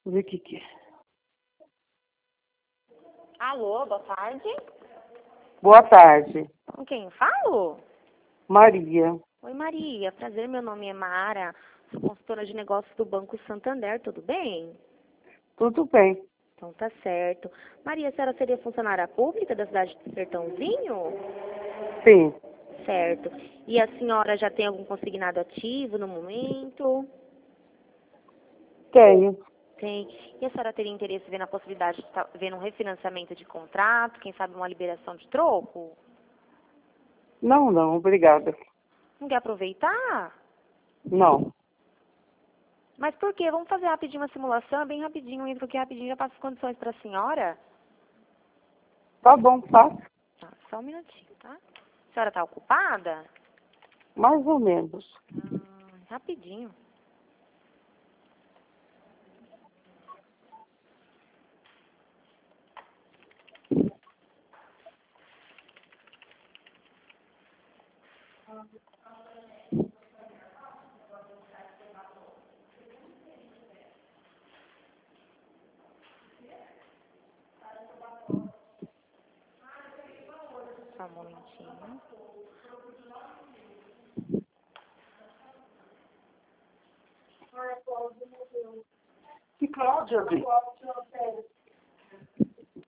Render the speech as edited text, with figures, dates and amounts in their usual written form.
Deixa eu ver o que é. Alô, boa tarde. Boa tarde. Com quem eu falo? Maria. Oi, Maria. Prazer, meu nome é Mara. Sou consultora de negócios do Banco Santander, tudo bem? Tudo bem? Então tá certo. Maria, a senhora seria funcionária pública da cidade de Sertãozinho? Sim. Certo. E a senhora já tem algum consignado ativo no momento? Tenho. Tem. E a senhora teria interesse em ver na possibilidade de estar vendo um refinanciamento de contrato, quem sabe uma liberação de troco? Não, obrigada. Não quer aproveitar? Não. Mas por quê? Vamos fazer rapidinho uma simulação, bem rapidinho, entro aqui rapidinho, já passo as condições para a senhora. Tá bom, faço. Tá, só um minutinho, tá? A senhora está ocupada? Mais ou menos. Rapidinho. Só um momentinho. Que Cláudia?